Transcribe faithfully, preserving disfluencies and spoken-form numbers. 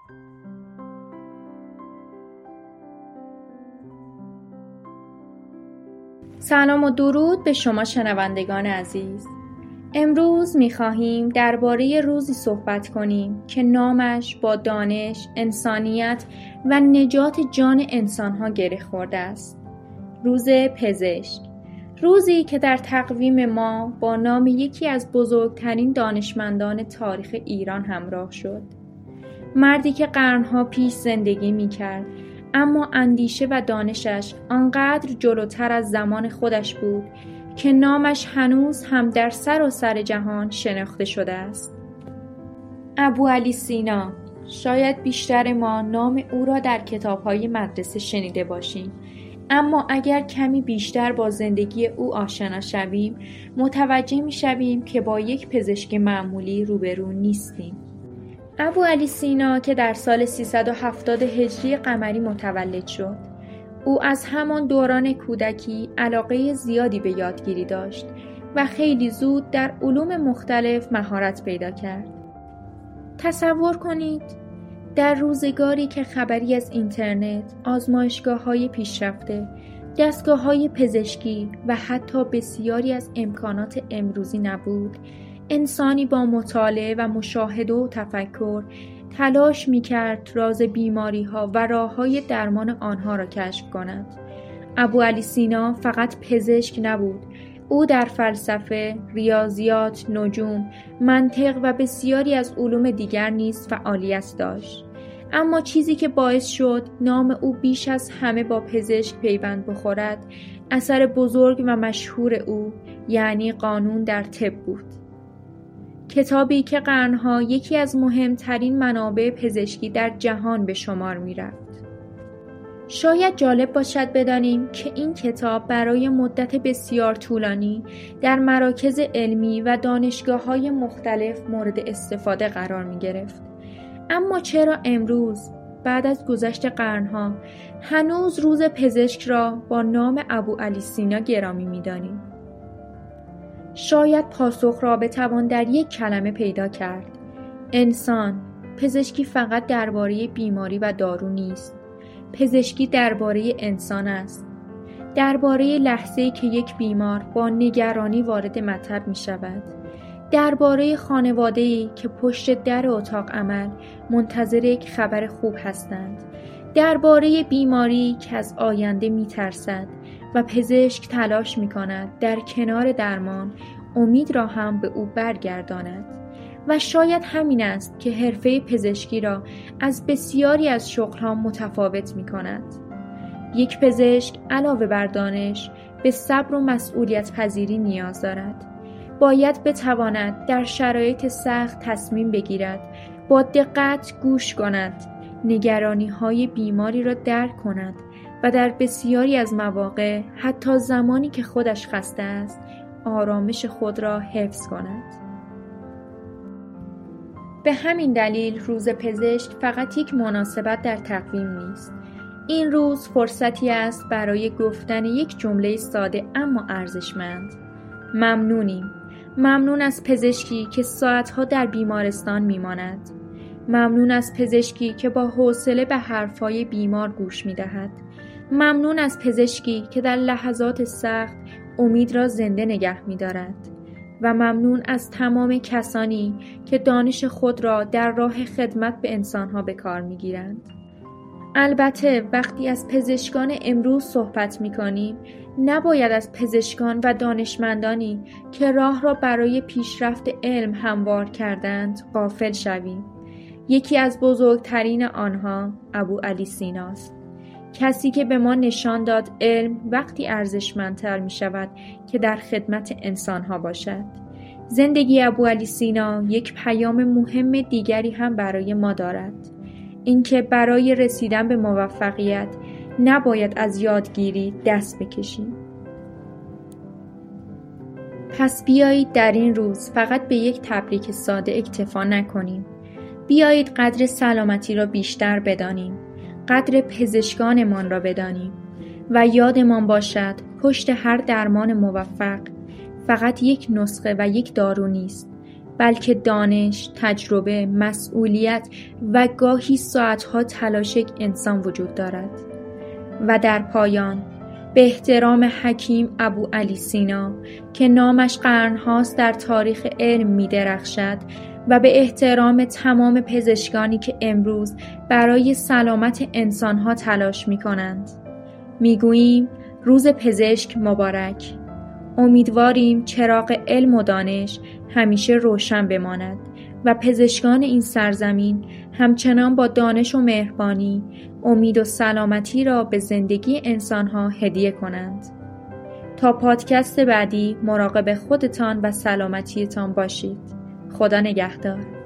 سلام و درود به شما شنوندگان عزیز. امروز می‌خواهیم درباره روزی صحبت کنیم که نامش با دانش، انسانیت و نجات جان انسان‌ها گره خورده است. روز پزشک. روزی که در تقویم ما با نام یکی از بزرگترین دانشمندان تاریخ ایران همراه شد. مردی که قرنها پیش زندگی می‌کرد، اما اندیشه و دانشش آنقدر جلوتر از زمان خودش بود که نامش هنوز هم در سراسر جهان شناخته شده است. ابوعلی سینا. شاید بیشتر ما نام او را در کتاب‌های مدرسه شنیده باشیم، اما اگر کمی بیشتر با زندگی او آشنا شویم، متوجه می‌شویم که با یک پزشک معمولی روبرو نیستیم. ابوعلی سینا که در سال سیصد و هفتاد هجری قمری متولد شد، او از همان دوران کودکی علاقه زیادی به یادگیری داشت و خیلی زود در علوم مختلف مهارت پیدا کرد. تصور کنید در روزگاری که خبری از اینترنت، آزمایشگاه‌های پیشرفته، دستگاه‌های پزشکی و حتی بسیاری از امکانات امروزی نبود، انسانی با مطالعه و مشاهده و تفکر تلاش می‌کرد راز بیماری‌ها و راه‌های درمان آنها را کشف کند. ابوعلی سینا فقط پزشک نبود، او در فلسفه، ریاضیات، نجوم، منطق و بسیاری از علوم دیگر نیز فعالیت داشت. اما چیزی که باعث شد نام او بیش از همه با پزشک پیوند بخورد، اثر بزرگ و مشهور او، یعنی قانون در طب بود. کتابی که قرنها یکی از مهمترین منابع پزشکی در جهان به شمار می رفت. شاید جالب باشد بدانیم که این کتاب برای مدت بسیار طولانی در مراکز علمی و دانشگاه‌های مختلف مورد استفاده قرار می گرفت. اما چرا امروز، بعد از گذشت قرنها، هنوز روز پزشک را با نام ابوعلی سینا گرامی می دانیم؟ شاید پاسخ را بتوان در یک کلمه پیدا کرد. انسان. پزشکی فقط درباره بیماری و دارو نیست. پزشکی درباره انسان است. درباره لحظه‌ای که یک بیمار با نگرانی وارد مطب می شود. درباره خانواده‌ای که پشت در اتاق عمل منتظر یک خبر خوب هستند. درباره بیماری که از آینده می ترسد و پزشک تلاش می کند در کنار درمان امید را هم به او برگرداند. و شاید همین است که حرفه پزشکی را از بسیاری از شغل‌ها متفاوت می کند. یک پزشک علاوه بر دانش به صبر و مسئولیت پذیری نیاز دارد. باید بتواند در شرایط سخت تصمیم بگیرد، با دقت گوش کند، نگرانی‌های بیماری را درک کند و در بسیاری از مواقع حتی زمانی که خودش خسته است، آرامش خود را حفظ کند. به همین دلیل روز پزشک فقط یک مناسبت در تقویم نیست. این روز فرصتی است برای گفتن یک جمله ساده اما ارزشمند. ممنونیم. ممنون از پزشکی که ساعتها در بیمارستان میماند. ممنون از پزشکی که با حوصله به حرفهای بیمار گوش میدهد. ممنون از پزشکی که در لحظات سخت امید را زنده نگه می‌دارد و ممنون از تمام کسانی که دانش خود را در راه خدمت به انسان‌ها به کار می‌گیرند. البته وقتی از پزشکان امروز صحبت می‌کنیم، نباید از پزشکان و دانشمندانی که راه را برای پیشرفت علم هموار کردند غافل شویم. یکی از بزرگترین آنها ابوعلی سیناست. کسی که به ما نشان داد علم وقتی ارزشمندتر می شود که در خدمت انسانها باشد. زندگی ابوعلی سینا یک پیام مهم دیگری هم برای ما دارد. اینکه برای رسیدن به موفقیت نباید از یادگیری دست بکشیم. پس بیایید در این روز فقط به یک تبریک ساده اکتفا نکنیم. بیایید قدر سلامتی را بیشتر بدانیم. قدر پزشکانمان را بدانیم و یادمان باشد پشت هر درمان موفق فقط یک نسخه و یک دارو نیست، بلکه دانش، تجربه، مسئولیت و گاهی ساعتها تلاش یک انسان وجود دارد. و در پایان به احترام حکیم ابو علی سینا که نامش قرنهاست در تاریخ علم می درخشد و به احترام تمام پزشکانی که امروز برای سلامت انسانها تلاش می کنند می گوییم روز پزشک مبارک. امیدواریم چراغ علم و دانش همیشه روشن بماند و پزشکان این سرزمین همچنان با دانش و مهربانی امید و سلامتی را به زندگی انسانها هدیه کنند. تا پادکست بعدی مراقب خودتان و سلامتیتان باشید. خدا نگهدار.